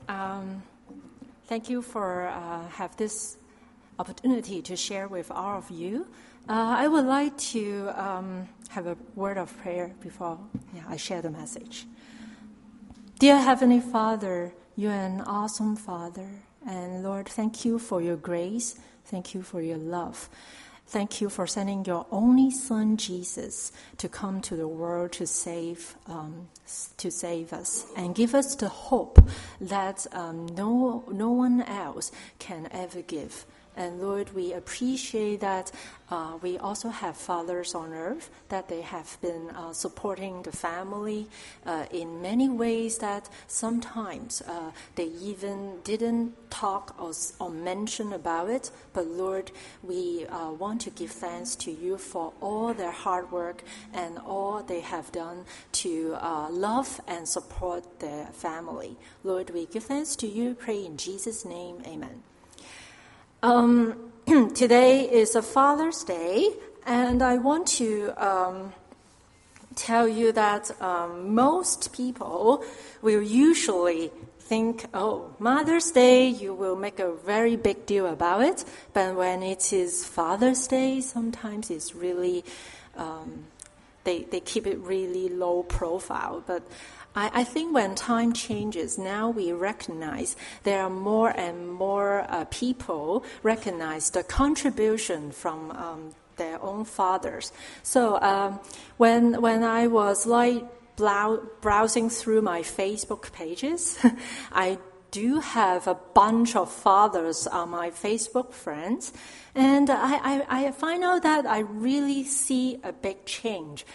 Thank you for have this opportunity to share with all of you. I would like to have a word of prayer before I share the message. Dear Heavenly Father, you are an awesome Father. And Lord, thank you for your grace. Thank you for your love. Thank you for sending your only Son, Jesus, to come to the world to save us and give us the hope that no one else can ever give. And Lord, we appreciate that we also have fathers on earth, that they have been supporting the family in many ways that sometimes they even didn't talk or mention about it. But Lord, we want to give thanks to you for all their hard work and all they have done to love and support their family. Lord, we give thanks to you, pray in Jesus' name, amen. Today is a Father's Day, and I want to tell you that most people will usually think, Mother's Day, you will make a very big deal about it. But when it is Father's Day, sometimes it's really, they keep it really low profile. But I think when time changes, now we recognize there are more and more people recognize the contribution from their own fathers. So when I was browsing through my Facebook pages, I do have a bunch of fathers on my Facebook friends, and I find out that I really see a big change.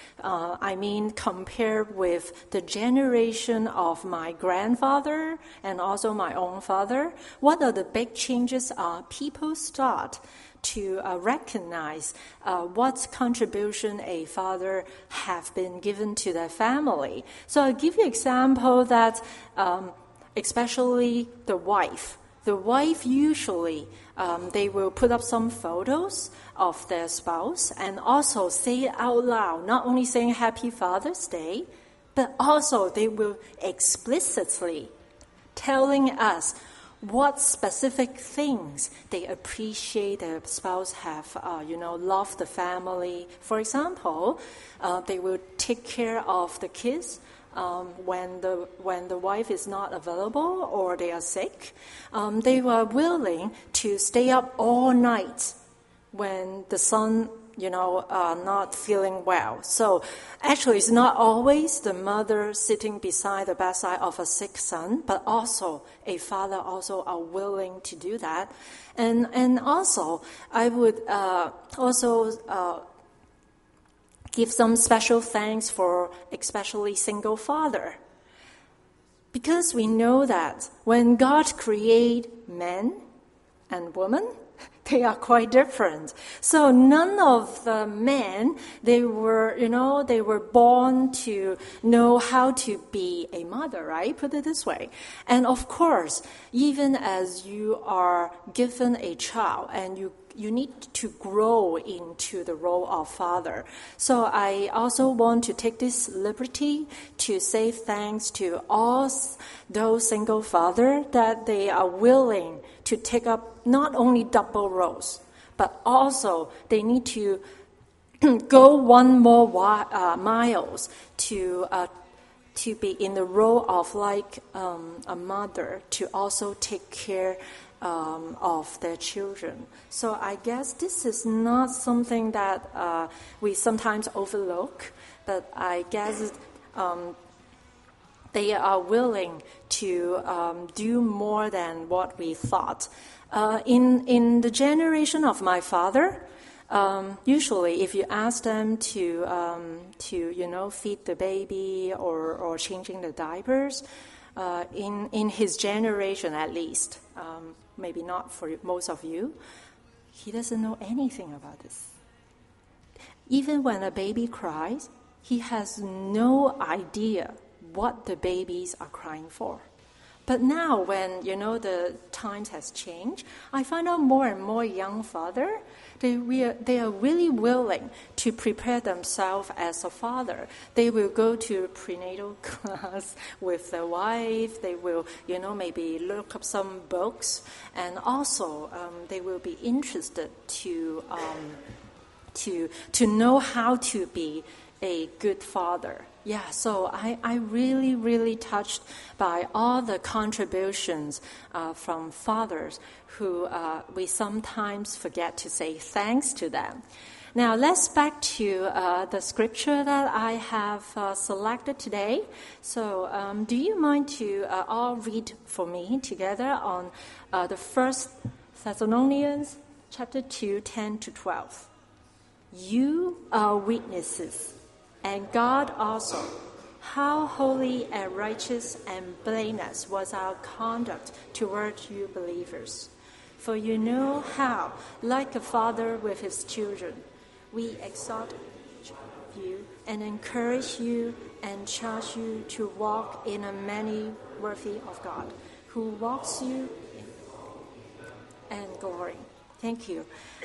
Compared with the generation of my grandfather and also my own father, what are the big changes are people start to recognize what contribution a father have been given to their family. So I'll give you an example that especially the wife. The wife usually, they will put up some photos of their spouse and also say it out loud, not only saying Happy Father's Day, but also they will explicitly telling us what specific things they appreciate their spouse have, love the family. For example, they will take care of the kids when the wife is not available or they are sick. They were willing to stay up all night when the son not feeling well. So actually it's not always the mother sitting beside the bedside of a sick son, but also a father also are willing to do that. And also I would give some special thanks for especially single father. Because we know that when God created men and women, they are quite different. So none of the men, they were born to know how to be a mother, right? Put it this way. And of course, even as you are given a child and you need to grow into the role of father. So I also want to take this liberty to say thanks to all those single fathers that they are willing to take up not only double roles, but also they need to go one more miles to be in the role of like a mother to also take care of their children. So I guess this is not something that we sometimes overlook, but I guess they are willing to do more than what we thought. In the generation of my father, usually if you ask them to feed the baby or changing the diapers, in his generation at least, maybe not for most of you, he doesn't know anything about this. Even when a baby cries, he has no idea what the babies are crying for. But now when, the times has changed, I find out more and more young fathers, they are really willing to prepare themselves as a father. They will go to prenatal class with their wife. They will, maybe look up some books. And also, they will be interested to know how to be a good father. Yeah, so I really, really touched by all the contributions from fathers who we sometimes forget to say thanks to them. Now, let's back to the scripture that I have selected today. So do you mind to all read for me together on the 1 Thessalonians chapter 2, 10 to 12. You are witnesses, and God also, how holy and righteous and blameless was our conduct toward you believers. For you know how, like a father with his children, we exhort you and encourage you and charge you to walk in a manner worthy of God, who walks you in and glory. Thank you.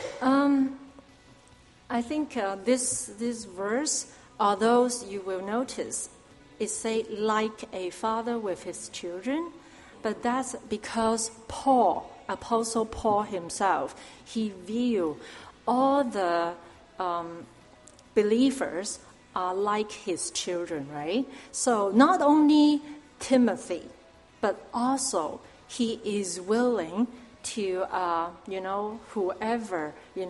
I think this verse, although you will notice, it says like a father with his children, but that's because Apostle Paul himself, he viewed all the believers are like his children, right? So not only Timothy, but also he is willing to, whoever,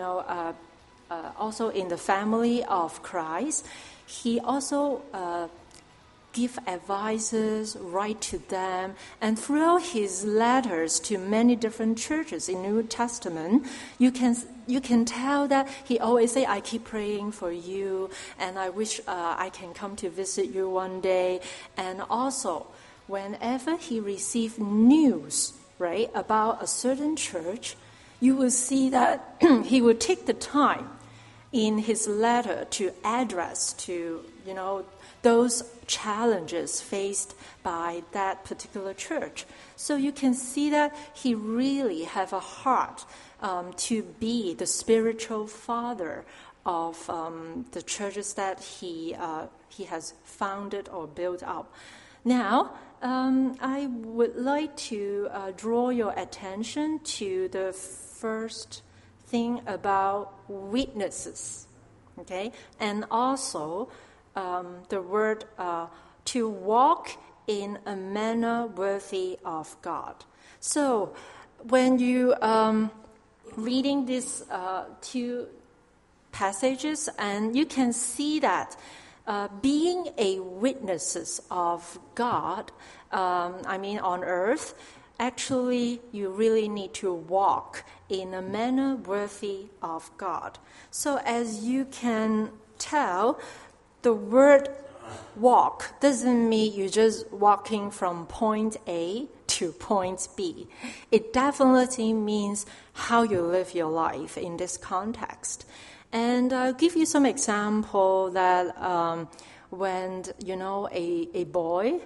also in the family of Christ, he also give advices, write to them, and throughout his letters to many different churches in New Testament, you can tell that he always say, I keep praying for you, and I wish I can come to visit you one day. And also, whenever he received news, right, about a certain church, you will see that he will take the time in his letter to address to, those challenges faced by that particular church. So you can see that he really have a heart to be the spiritual father of the churches that he has founded or built up. Now, I would like to draw your attention to the first thing about witnesses, okay? And also the word to walk in a manner worthy of God. So when you reading these two passages, and you can see that being a witnesses of God, on earth, actually you really need to walk in a manner worthy of God. So as you can tell, the word walk doesn't mean you're just walking from point A to point B. It definitely means how you live your life in this context. And I'll give you some example that when, a boy,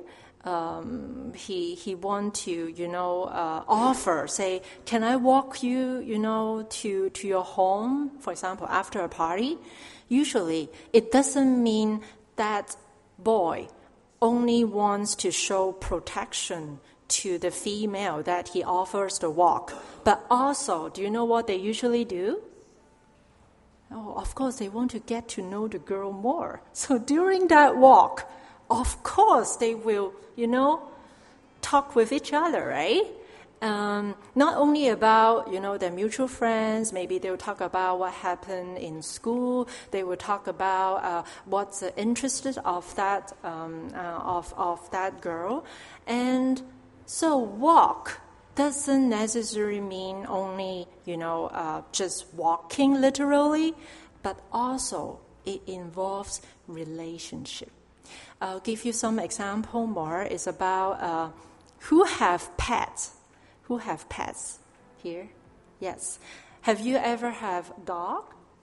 he want to, offer, say, can I walk you, to your home, for example, after a party? Usually, it doesn't mean that boy only wants to show protection to the female that he offers the walk. But also, do you know what they usually do? Oh, of course, they want to get to know the girl more. So during that walk, of course, they will, talk with each other, right? Not only about, their mutual friends. Maybe they'll talk about what happened in school. They will talk about what's the interest of that of that girl. And so walk doesn't necessarily mean only, just walking literally, but also it involves relationship. I'll give you some example more. It's about who have pets. Who have pets here? Yes. Have you ever have dog?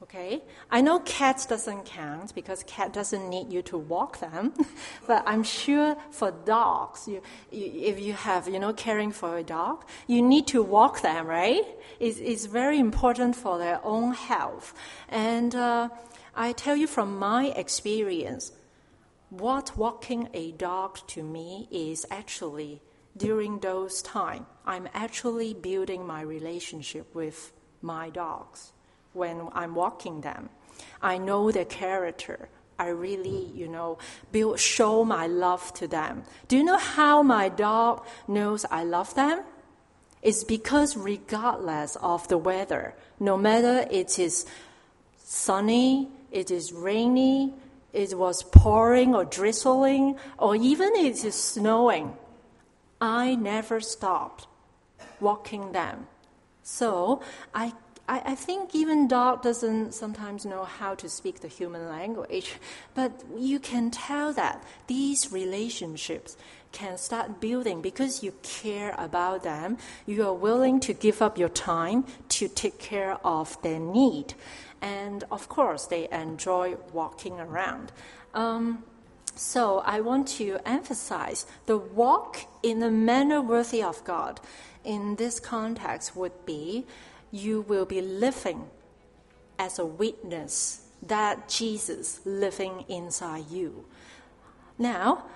Okay, I know cats doesn't count because cat doesn't need you to walk them, but I'm sure for dogs, if you have, caring for a dog, you need to walk them, right? It's very important for their own health. And I tell you from my experience, what walking a dog to me is actually, during those times, I'm actually building my relationship with my dogs. When I'm walking them, I know their character. I really, show my love to them. Do you know how my dog knows I love them? It's because regardless of the weather, no matter it is sunny, it is rainy, it was pouring or drizzling, or even it is snowing, I never stopped walking them. So I think even dog doesn't sometimes know how to speak the human language, but you can tell that these relationships can start building because you care about them. You are willing to give up your time to take care of their need. And of course, they enjoy walking around. So I want to emphasize the walk in a manner worthy of God in this context would be you will be living as a witness that Jesus living inside you. Now,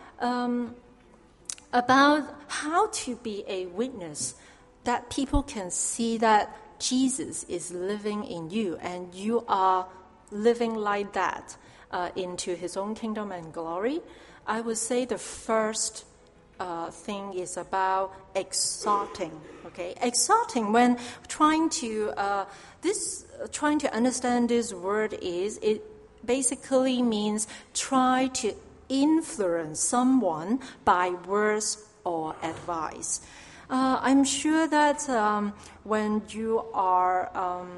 about how to be a witness that people can see that Jesus is living in you and you are living like that into his own kingdom and glory, I would say the first thing is about exhorting. Okay, exhorting. When trying to understand this word it basically means try to influence someone by words or advice. I'm sure that when you are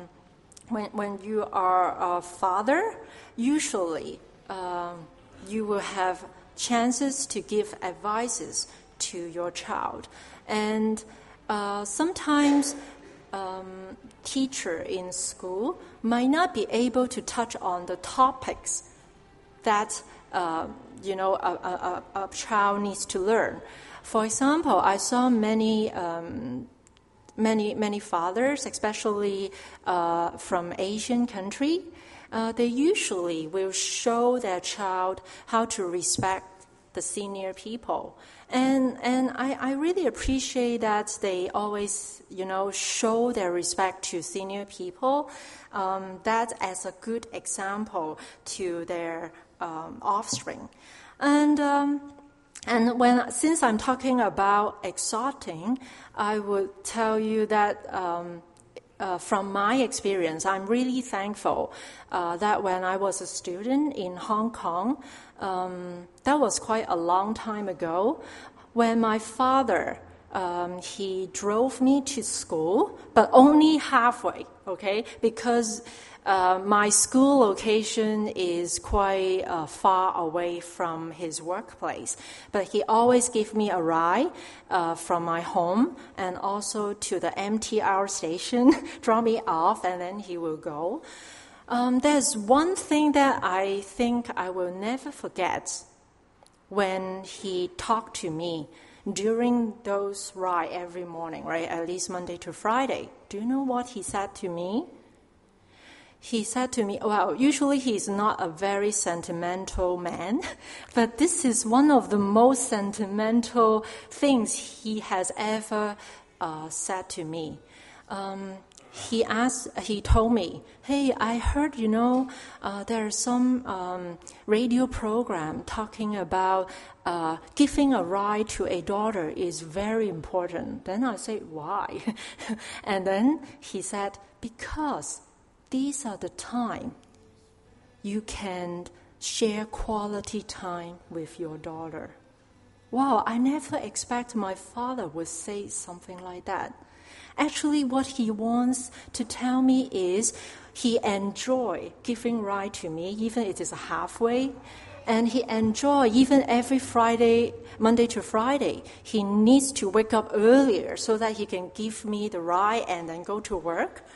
a father, usually you will have chances to give advices to your child. And sometimes teacher in school might not be able to touch on the topics that a child needs to learn. For example, I saw many fathers, especially from Asian country. They usually will show their child how to respect the senior people. And I really appreciate that they always, show their respect to senior people, that as a good example to their offspring. And since I'm talking about exhorting, I would tell you that from my experience, I'm really thankful that when I was a student in Hong Kong, that was quite a long time ago, when my father, he drove me to school, but only halfway, okay, because my school location is quite far away from his workplace. But he always gave me a ride from my home and also to the MTR station, drop me off, and then he will go. There's one thing that I think I will never forget when he talked to me during those rides every morning, right, at least Monday to Friday. Do you know what he said to me? He said to me, well, usually he's not a very sentimental man, but this is one of the most sentimental things he has ever said to me. He told me, hey, I heard, there's some radio program talking about giving a ride to a daughter is very important. Then I said, why? And then he said, because these are the time you can share quality time with your daughter. Wow, I never expect my father would say something like that. Actually, what he wants to tell me is he enjoy giving ride to me, even it is halfway, and he enjoy even every Friday, Monday to Friday. He needs to wake up earlier so that he can give me the ride and then go to work.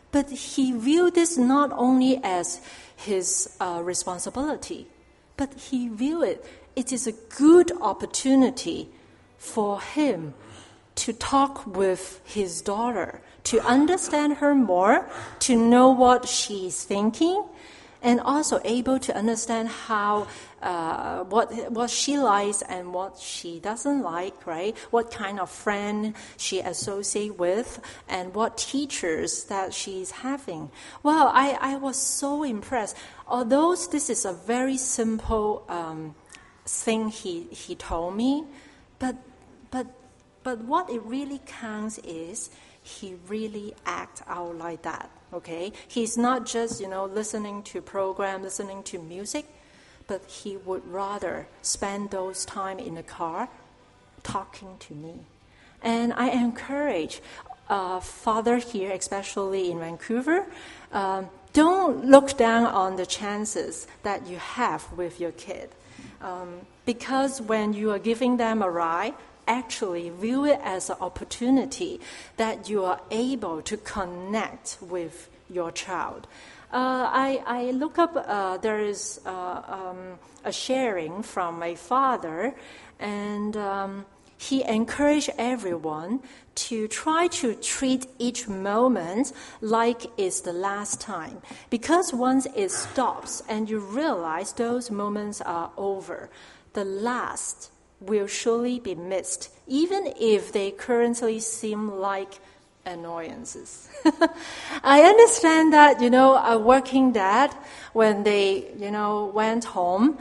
But he viewed this not only as his responsibility, but he viewed it is a good opportunity for him to talk with his daughter, to understand her more, to know what she's thinking, and also able to understand how what she likes and what she doesn't like, right? What kind of friend she associates with, and what teachers that she's having. Well, I was so impressed. Although this is a very simple thing he told me, but what it really counts is he really acts out like that, okay? He's not just, listening to program, listening to music, but he would rather spend those time in the car talking to me. And I encourage father here, especially in Vancouver, don't look down on the chances that you have with your kid. Because when you are giving them a ride, actually view it as an opportunity that you are able to connect with your child. I look up, there is a sharing from my father, and he encouraged everyone to try to treat each moment like it's the last time. Because once it stops and you realize those moments are over, the last will surely be missed, even if they currently seem like annoyances. I understand that, a working dad, when they, went home,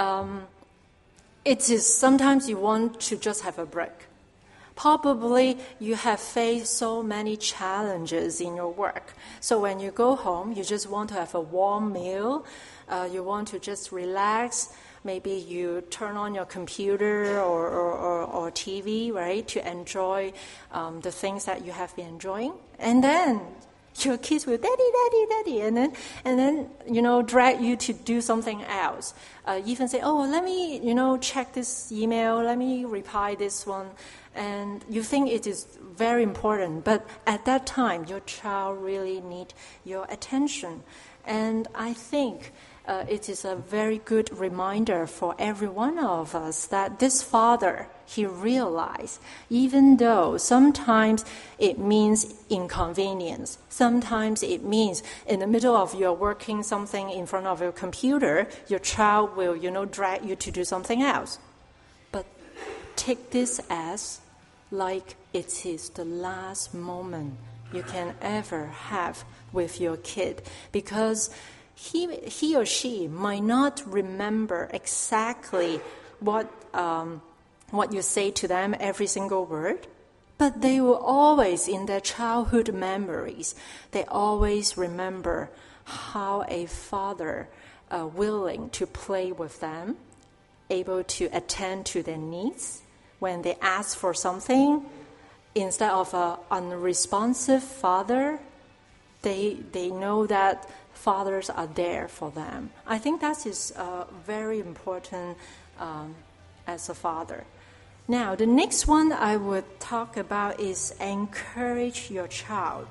it is sometimes you want to just have a break. Probably you have faced so many challenges in your work. So when you go home, you just want to have a warm meal. You want to just relax. Maybe you turn on your computer or TV, right, to enjoy the things that you have been enjoying. And then your kids will, daddy, and then drag you to do something else. Even say, let me, check this email, let me reply this one. And you think it is very important, but at that time, your child really needs your attention. And I think it is a very good reminder for every one of us that this father, he realized, even though sometimes it means inconvenience, sometimes it means in the middle of your working something in front of your computer, your child will, drag you to do something else. But take this as like it is the last moment you can ever have with your kid, because he or she might not remember exactly what you say to them, every single word, but they will always, in their childhood memories, they always remember how a father willing to play with them, able to attend to their needs. When they ask for something, instead of an unresponsive father, they know that fathers are there for them. I think that is very important as a father. Now, the next one I would talk about is encourage your child.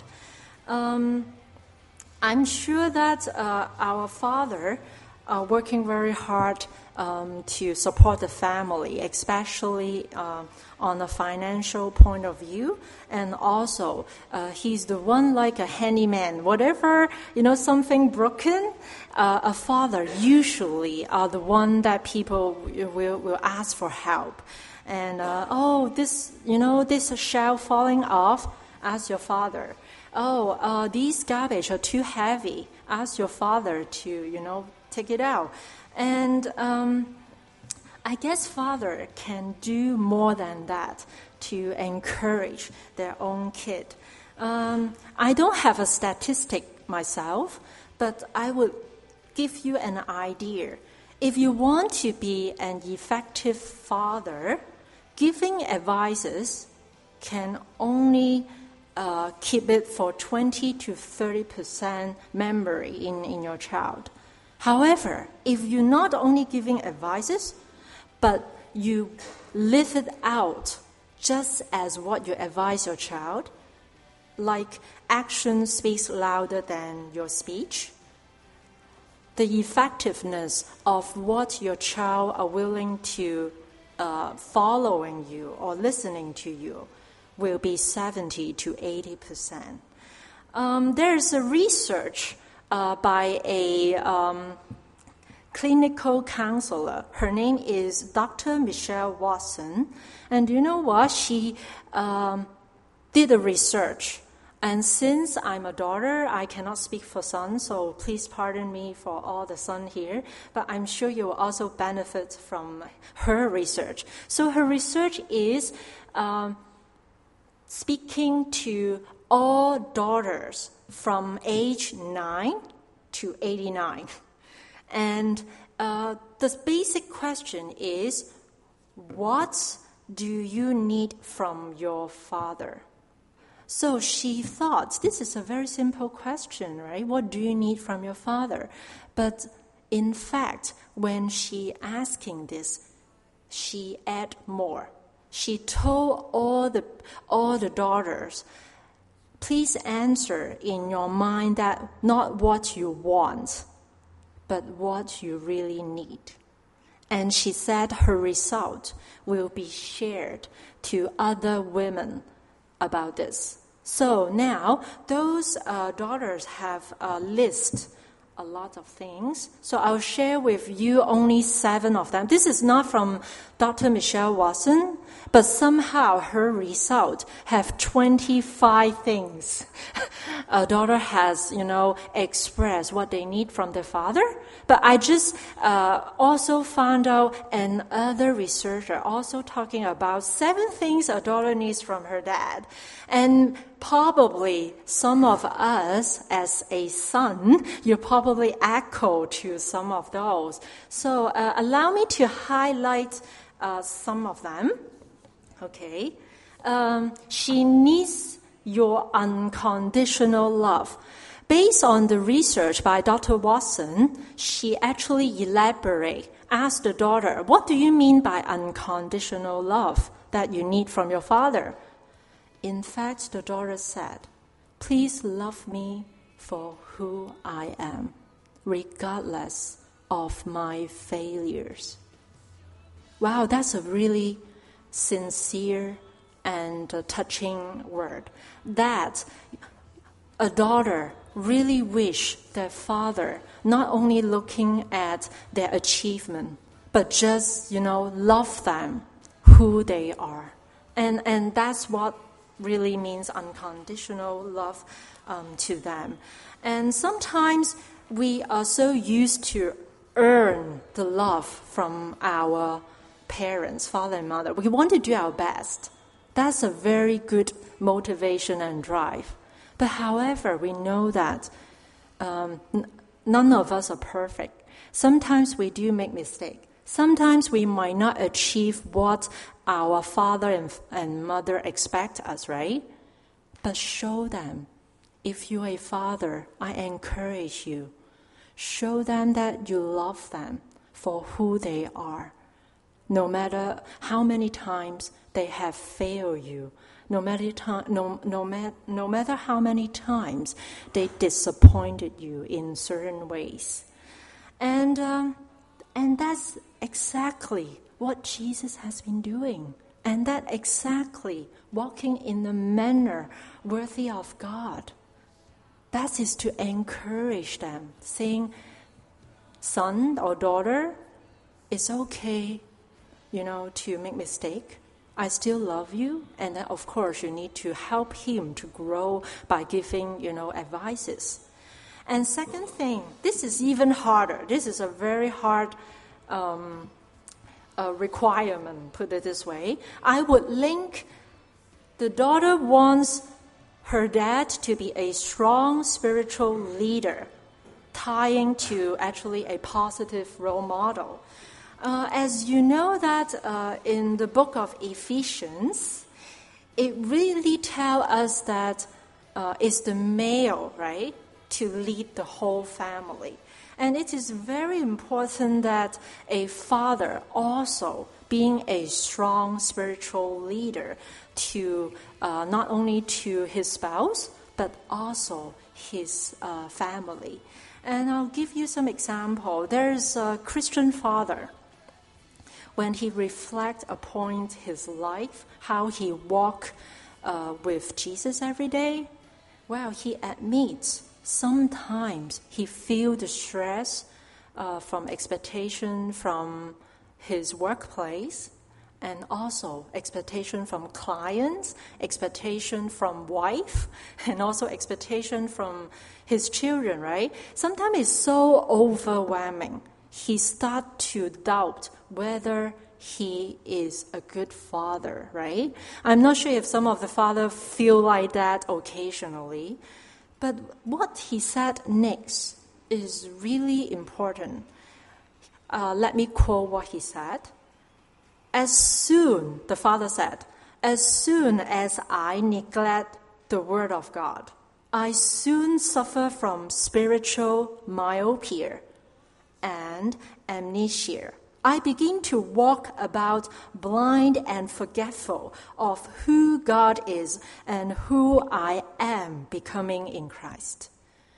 I'm sure that our father are working very hard to support the family, especially on a financial point of view. And also, he's the one like a handyman. Whatever, something broken, a father usually are the one that people will ask for help. And, this shelf falling off, ask your father. These garbage are too heavy, ask your father to, take it out. And I guess father can do more than that to encourage their own kid. I don't have a statistic myself, but I would give you an idea. If you want to be an effective father, giving advices can only keep it for 20 to 30% memory in your child. However, if you're not only giving advices, but you live it out just as what you advise your child, like action speaks louder than your speech. The effectiveness of what your child are willing to following you or listening to you will be 70 to 80%. There's a research by a clinical counselor. Her name is Dr. Michelle Watson. And you know what? She did a research. And since I'm a daughter, I cannot speak for son, so please pardon me for all the son here. But I'm sure you will also benefit from her research. So her research is speaking to all daughters from age 9 to 89. And the basic question is, what do you need from your father? So she thought, this is a very simple question, right? What do you need from your father? But in fact, when she asking this, she add more. She told all the daughters, please answer in your mind that not what you want, but what you really need. And she said her result will be shared to other women about this. So now those daughters have a list, a lot of things. So I'll share with you only 7 of them. This is not from Dr. Michelle Watson, but somehow her result have 25 things. A daughter has, expressed what they need from their father. But I just also found out another researcher also talking about 7 things a daughter needs from her dad. And probably some of us as a son, you probably echo to some of those. So allow me to highlight some of them. Okay. She needs your unconditional love. Based on the research by Dr. Watson, she actually asked the daughter, what do you mean by unconditional love that you need from your father? In fact, the daughter said, please love me for who I am, regardless of my failures. Wow, that's a really sincere and touching word. That a daughter really wish their father not only looking at their achievement, but just, love them who they are. And that's what really means unconditional love to them. And sometimes we are so used to earn the love from our parents, father and mother. We want to do our best. That's a very good motivation and drive. But however, we know that none of us are perfect. Sometimes we do make mistakes. Sometimes we might not achieve what our father and mother expect us, right? But show them. If you're a father, I encourage you. Show them that you love them for who they are. No matter how many times they have failed you, no matter how many times they disappointed you in certain ways. And that's exactly what Jesus has been doing. And that exactly walking in the manner worthy of God. That is to encourage them, saying, son or daughter, it's okay, to make mistake. I still love you, and then of course you need to help him to grow by giving, advices. And second thing, this is even harder. This is a very hard requirement, put it this way. I would link the daughter wants her dad to be a strong spiritual leader, tying to actually a positive role model. As you know that in the book of Ephesians, it really tells us that it's the male, right, to lead the whole family. And it is very important that a father also being a strong spiritual leader to not only to his spouse, but also his family. And I'll give you some example. There's a Christian father. When he reflects upon his life, how he walked with Jesus every day, well, he admits sometimes he feels the stress from expectation from his workplace, and also expectation from clients, expectation from wife, and also expectation from his children, right? Sometimes it's so overwhelming. He starts to doubt whether he is a good father, right? I'm not sure if some of the fathers feel like that occasionally, but what he said next is really important. Let me quote what he said. The father said, as soon as I neglect the word of God, I soon suffer from spiritual myopia and amnesia. I begin to walk about blind and forgetful of who God is and who I am becoming in Christ.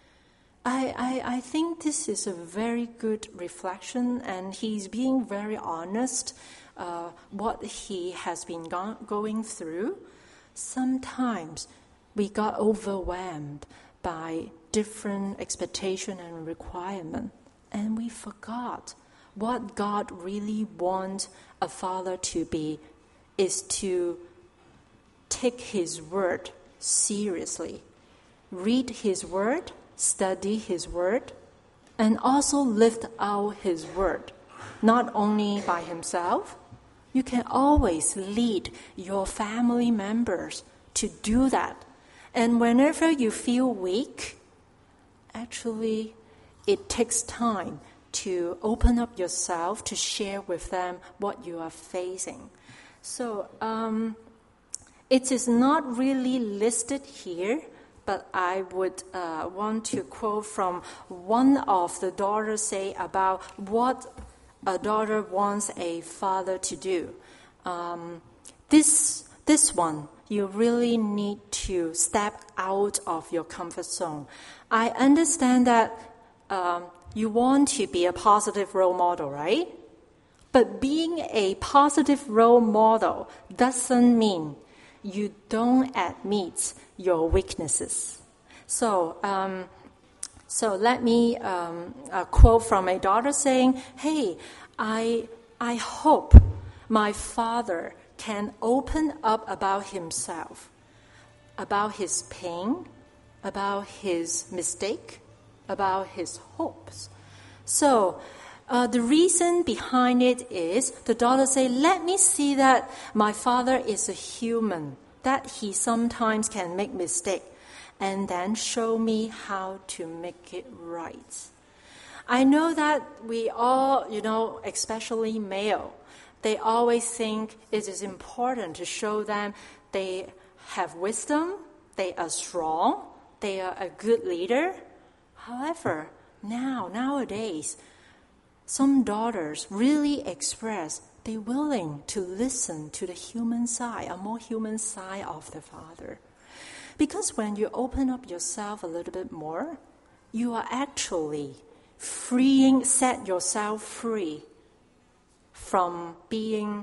I think this is a very good reflection, and he's being very honest what he has been going through. Sometimes we got overwhelmed by different expectation and requirement, and we forgot what God really wants a father to be is to take his word seriously, read his word, study his word, and also lift out his word, not only by himself. You can always lead your family members to do that. And whenever you feel weak, actually, it takes time to open up yourself to share with them what you are facing. So it is not really listed here, but I would want to quote from one of the daughters say about what a daughter wants a father to do. This one, you really need to step out of your comfort zone. I understand that you want to be a positive role model, right? But being a positive role model doesn't mean you don't admit your weaknesses. So let me quote from a daughter saying, "Hey, I hope my father can open up about himself, about his pain, about his mistake, about his hopes." So the reason behind it is the daughter say, let me see that my father is a human, that he sometimes can make mistake, and then show me how to make it right. I know that we all, especially male, they always think it is important to show them they have wisdom, they are strong, they are a good leader. However, nowadays, some daughters really express they're willing to listen to the human side, a more human side of the father. Because when you open up yourself a little bit more, you are actually set yourself free from being,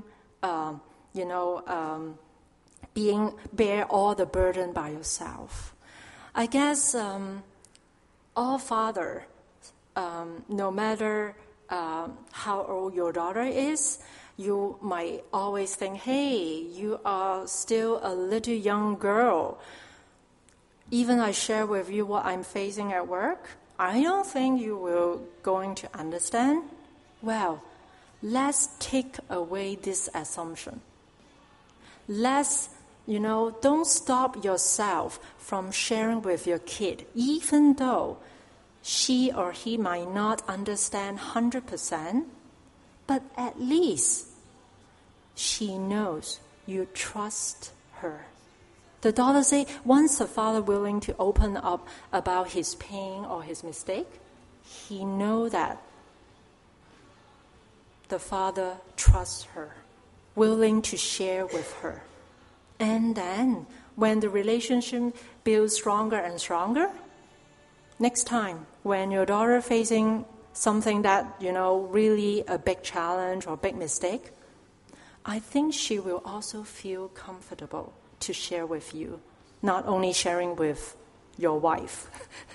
bear all the burden by yourself. I guess all father, no matter how old your daughter is, you might always think, hey, you are still a little young girl. Even I share with you what I'm facing at work, I don't think you will going to understand. Well, let's take away this assumption. Let's, don't stop yourself from sharing with your kid, even though she or he might not understand 100%, but at least she knows you trust her. The daughter say, once the father willing to open up about his pain or his mistake, he know that the father trusts her. willing to share with her. And then, when the relationship builds stronger and stronger, next time, when your daughter facing something that, really a big challenge or big mistake, I think she will also feel comfortable to share with you, not only sharing with your wife.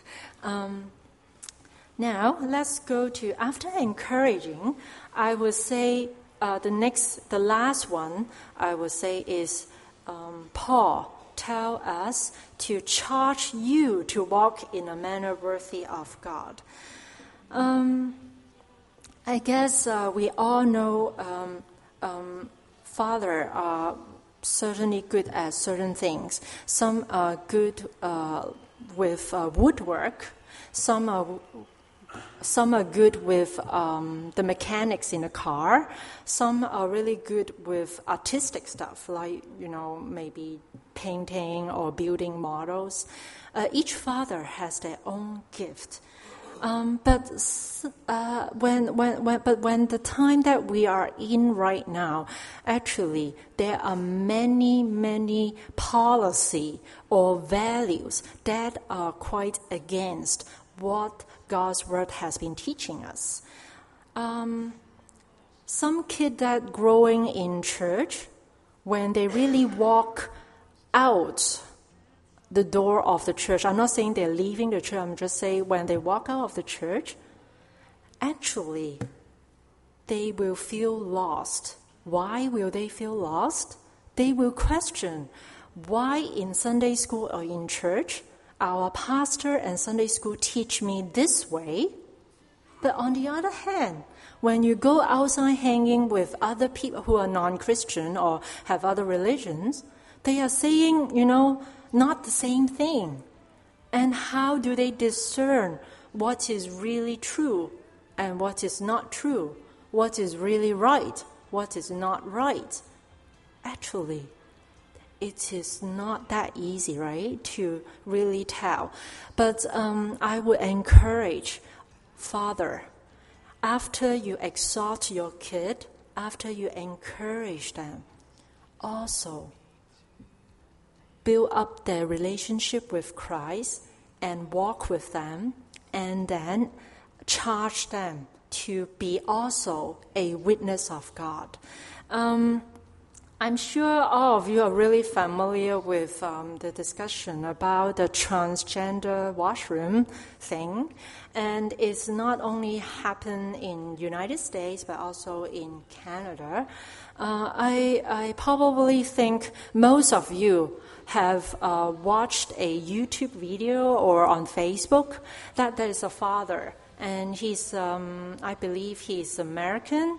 Now, let's go to, after encouraging, I would say the last one I would say is Paul tell us to charge you to walk in a manner worthy of God. I guess we all know Father are certainly good at certain things. Some are good with woodwork. Some are good with the mechanics in a car. Some are really good with artistic stuff, like, maybe painting or building models. Each father has their own gift. But when the time that we are in right now, actually, there are many policy or values that are quite against what God's word has been teaching us. Some kid that growing in church, when they really walk out the door of the church, I'm not saying they're leaving the church, I'm just saying when they walk out of the church, actually, they will feel lost. Why will they feel lost? They will question, why in Sunday school or in church, our pastor and Sunday school teach me this way, but on the other hand, when you go outside hanging with other people who are non-Christian or have other religions, they are saying, not the same thing. And how do they discern what is really true and what is not true? What is really right? What is not right? Actually, it is not that easy, right, to really tell. But I would encourage, father, after you exhort your kid, after you encourage them, also build up their relationship with Christ and walk with them, and then charge them to be also a witness of God. I'm sure all of you are really familiar with the discussion about the transgender washroom thing, and it's not only happened in United States but also in Canada. I probably think most of you have watched a YouTube video or on Facebook that there is a father, and he's I believe he's American.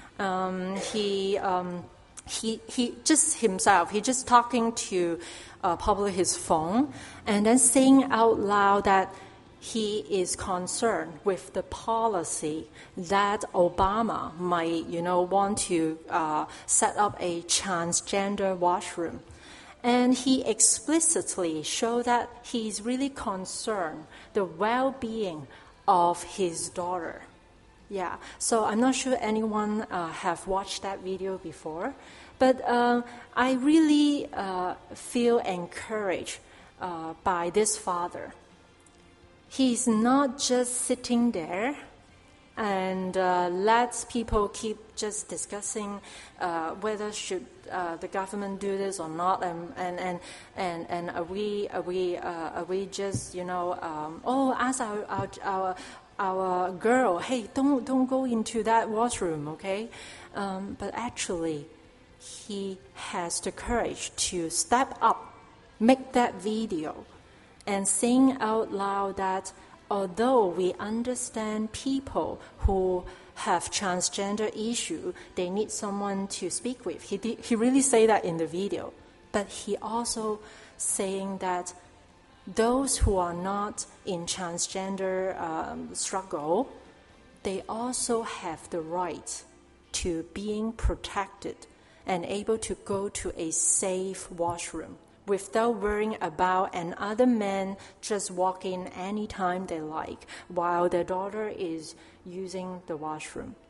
He just talking to probably his phone, and then saying out loud that he is concerned with the policy that Obama might, want to set up a transgender washroom. And he explicitly showed that he's really concerned the well-being of his daughter. Yeah, so I'm not sure anyone have watched that video before, but I really feel encouraged by this father. He's not just sitting there and lets people keep just discussing whether should the government do this or not, and are we just ask our girl, hey, don't go into that washroom, okay? But actually, he has the courage to step up, make that video, and sing out loud that although we understand people who have transgender issue, they need someone to speak with. He really say that in the video. But he also saying that those who are not in transgender struggle, they also have the right to being protected and able to go to a safe washroom without worrying about another man just walk in anytime they like while their daughter is using the washroom.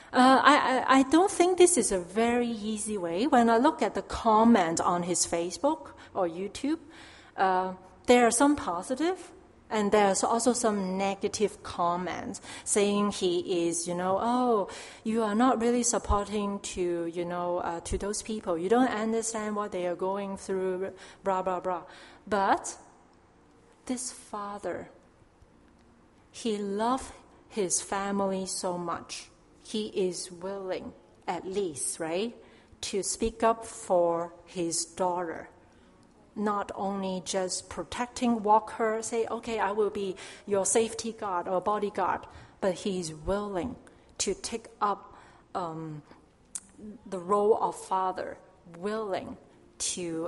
I don't think this is a very easy way. When I look at the comment on his Facebook or YouTube, there are some positive, and there's also some negative comments saying he is, oh, you are not really supporting to, to those people. You don't understand what they are going through, blah, blah, blah. But this father, he loved his family so much. He is willing, at least, right, to speak up for his daughter. Not only just protecting, walk her, say, okay, I will be your safety guard or bodyguard, but he's willing to take up the role of father, willing to,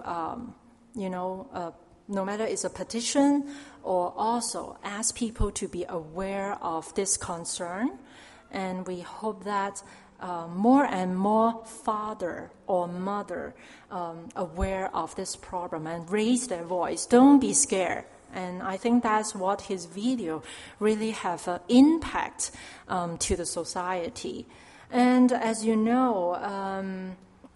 no matter it's a petition or also ask people to be aware of this concern. And we hope that more and more father or mother aware of this problem and raise their voice. Don't be scared. And I think that's what his video really have an impact to the society. And as you know,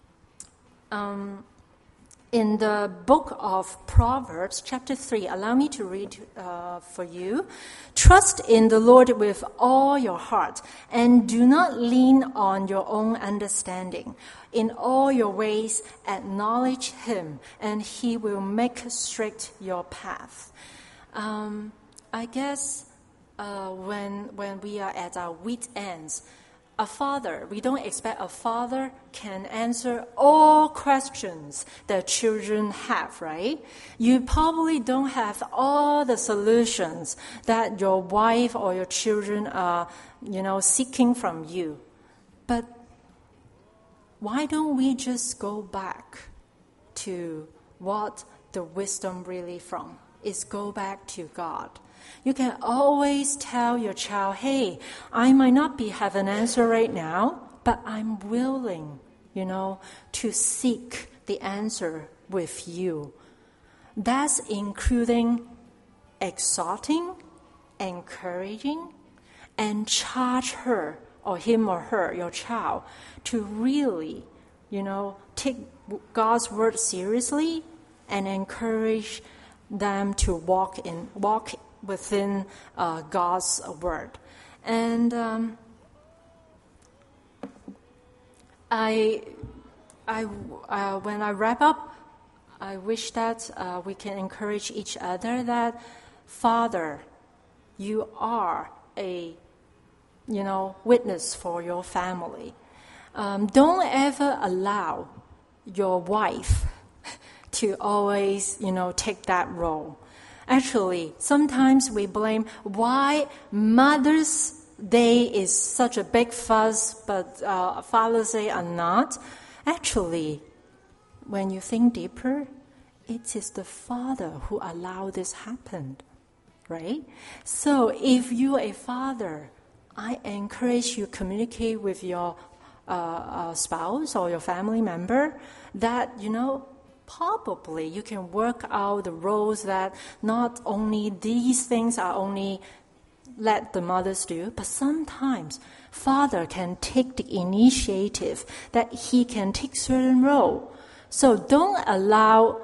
in the book of Proverbs, chapter 3, allow me to read for you. Trust in the Lord with all your heart, and do not lean on your own understanding. In all your ways, acknowledge him, and he will make straight your path. I guess when we are at our wit ends, a father, we don't expect a father can answer all questions that children have, right? You probably don't have all the solutions that your wife or your children are, seeking from you. But why don't we just go back to what the wisdom really from? Is go back to God. You can always tell your child, hey, I might not have an answer right now, but I'm willing, to seek the answer with you. That's including exhorting, encouraging, and charge her or him or her, your child, to really, take God's word seriously and encourage them to walk within God's word. And when I wrap up, I wish that we can encourage each other that, Father, you are a, witness for your family. Don't ever allow your wife to always, take that role. Actually, sometimes we blame why Mother's Day is such a big fuss, but Father's Day are not. Actually, when you think deeper, it is the father who allowed this happen, right? So if you're a father, I encourage you to communicate with your spouse or your family member that, probably you can work out the roles that not only these things are only let the mothers do, but sometimes father can take the initiative that he can take certain role. So don't allow,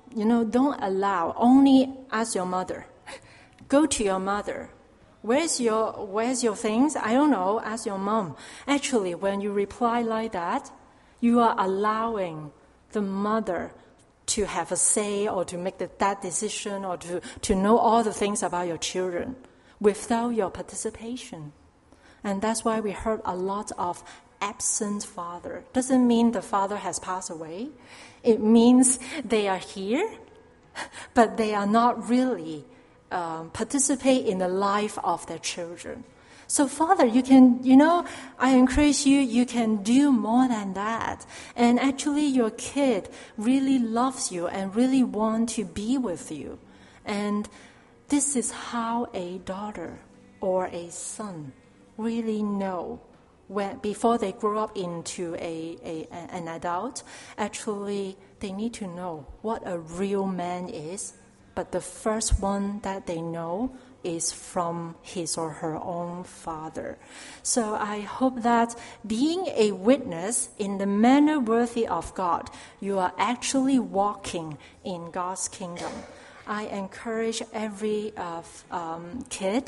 only ask your mother. Go to your mother. Where's your things? I don't know, ask your mom. Actually, when you reply like that, you are allowing the mother to have a say or to make that decision or to know all the things about your children without your participation. And that's why we heard a lot of absent father. Doesn't mean the father has passed away. It means they are here, but they are not really participate in the life of their children. So, Father, you can, I encourage you can do more than that. And actually, your kid really loves you and really wants to be with you. And this is how a daughter or a son really know before they grow up into an adult. Actually, they need to know what a real man is. But the first one that they know is from his or her own father. So I hope that being a witness in the manner worthy of God, you are actually walking in God's kingdom. I encourage every kid,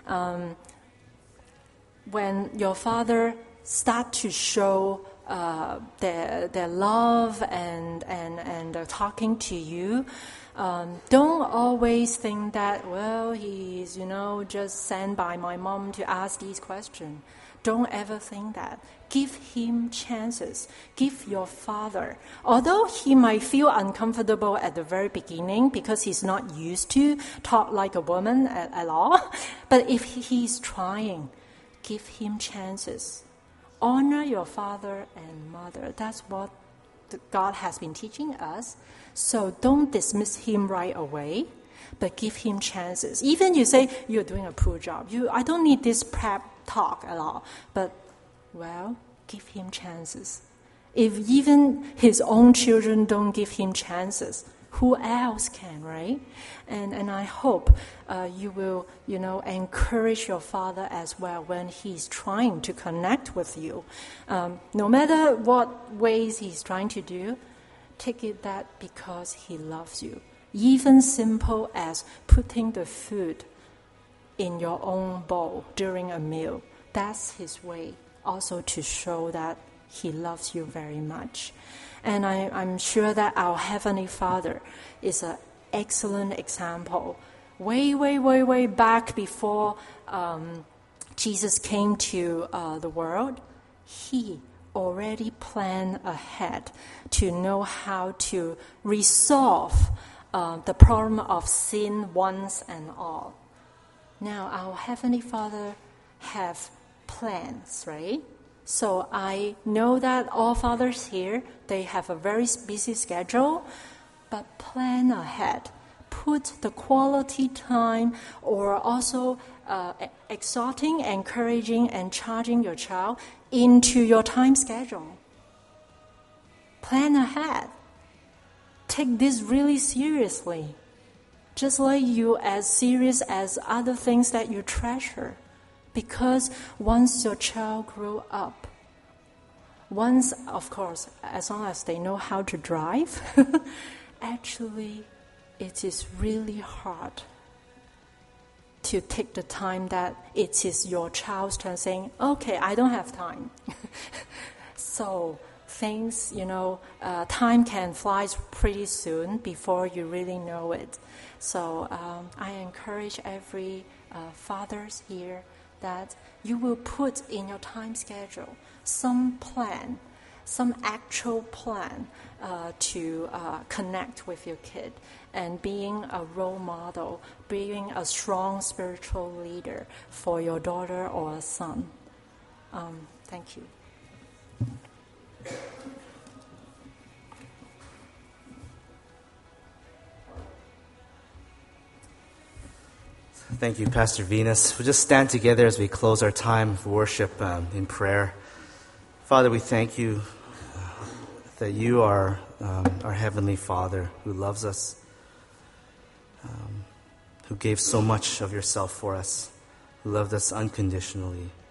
when your father start to show their love and talking to you, don't always think that, well, he's, just sent by my mom to ask these questions. Don't ever think that. Give him chances. Give your father. Although he might feel uncomfortable at the very beginning because he's not used to talk like a woman at all, but if he's trying, give him chances. Honor your father and mother. That's what God has been teaching us. So don't dismiss him right away, but give him chances. Even you say, you're doing a poor job. I don't need this prep talk at all. But, well, give him chances. If even his own children don't give him chances, who else can, right? And I hope you will, encourage your father as well when he's trying to connect with you. No matter what ways he's trying to do, take it that because he loves you. Even simple as putting the food in your own bowl during a meal. That's his way also to show that he loves you very much. And I'm sure that our Heavenly Father is an excellent example. Way back before Jesus came to the world, he already planned ahead to know how to resolve the problem of sin once and all. Now, our Heavenly Father have plans, right? So I know that all fathers here, they have a very busy schedule, but plan ahead. Put the quality time or also exhorting, encouraging, and charging your child into your time schedule. Plan ahead. Take this really seriously. Just like you as serious as other things that you treasure. Because once your child grows up, once, of course, as long as they know how to drive, actually, it is really hard to take the time that it is your child's turn saying, okay, I don't have time. So things, time can fly pretty soon before you really know it. So I encourage every fathers here that you will put in your time schedule some plan, some actual plan to connect with your kid and being a role model, being a strong spiritual leader for your daughter or son. Thank you. Thank you, Pastor Venus. We'll just stand together as we close our time of worship in prayer. Father, we thank you that you are our Heavenly Father who loves us, who gave so much of yourself for us, who loved us unconditionally.